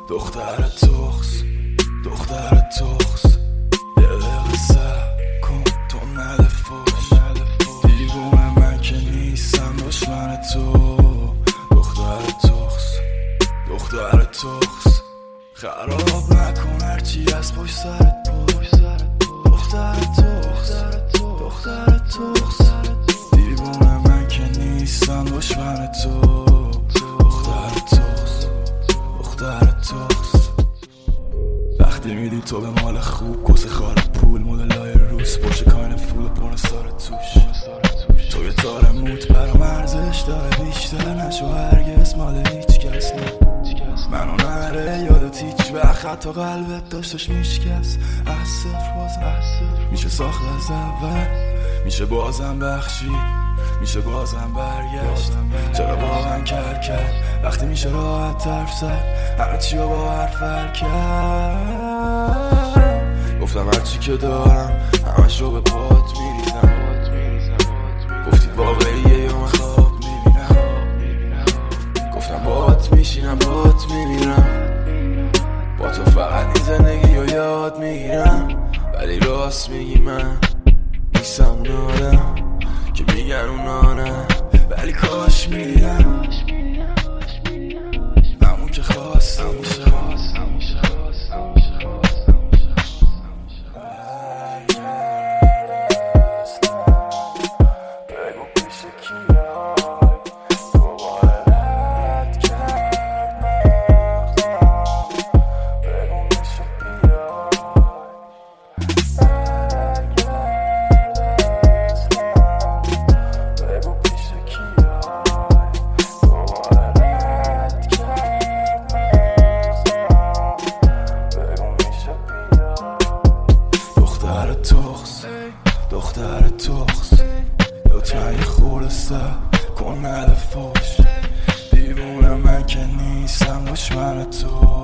دختر تخس یه دقیقه سر کن تو نده فوش دیوونه من که نیستم دشمن تو. دختر تخس خراب نکن هرچی از پشت سرت دختر تخس دیوونه من که نیستم دشمن تو. دختر تخس وقتی میدی تو به مال خوب کس خال پول مدلای روز باشه کاین فول پونه سار توش تو یه تار موت برام ارزش داره بیشتر نشو هرگز مال هیچ کس نه. منو نره یادت هیچ وقت حتی قلبت داشتش میشکست از صفر میشه ساخت از اول میشه بازم بخشی میشه بازم برگشت. چرا واقعا کرد وقتی میشه راحت طرف زد همه چی رو با حرف حل کرد. گفتم هرچی که دارم همش رو به پات میریزم گفتی واقعیه یا من خواب میبینم گفتم باهات میشینم باهات میمیرم با تو فقط این زندگی رو یاد میگیرم ولی راست میگی من نیستم اون آدم که میگن اونا نه ولی کاش میدیدم همون که خواستم بگو پیش کیای دوباره رد کرد مغزم بگو میشه بیای دختر تخس لطفا یه خورده سر کن نده فوش دیوونه من که نیستم دشمن تو.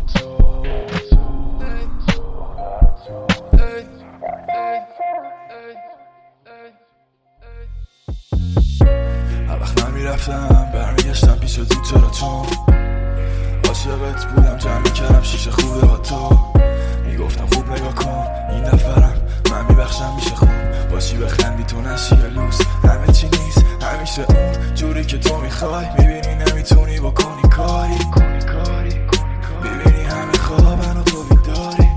هر وقت من میرفتم برمیگشتم پیش تو چرا چون عاشقت بودم جمع میکردم شیشه خوبه با تو میگفتم خوب نگاه کن این نفرم من میبخشم میشه خوب باشی بخندی تو نشی لوس همه چی نیست همیشه اون جوری که تو میخوای میبینی نمیتونی بکنی کاری میبینی همه خوابن و تو بیداری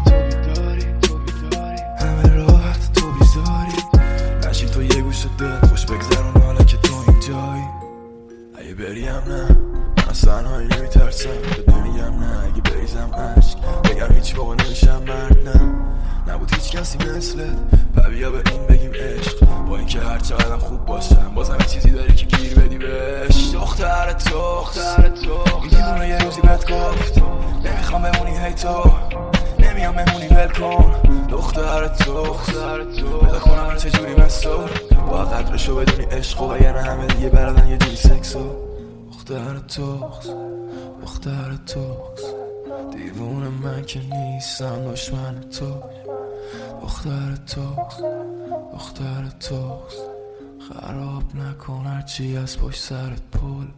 همه راحت تو بیزاری نشین تو یه گوشه دل خوش بگذرون حالا که تو اینجایی اگه بریم نه من از تنهایی نمیترسم بهت نمیگم نه اگه بریزم عشق بگم هیچ موقع نمیشم مرد نه نبود هیچ کسی مثلت بیا به این بگیم عشق با اینکه هر چقدرم خوب باشم بازم یه چیزی داری که گیر بدی بهش. دختر تخس این دیوونه یه روزی بهت گفت نمیخوام بمونی هی تو نمیام بمونی ول کن. دختر تخس پیدا کنم من چجوری مثل با قدرشو بدونی عشق و یعنی همه دیگه بردن یه جوری سکسو. دختر تخس دیوونه من که نیستم دشمن تو. دختر تخس خراب نکن هرچی از پشت سرت پول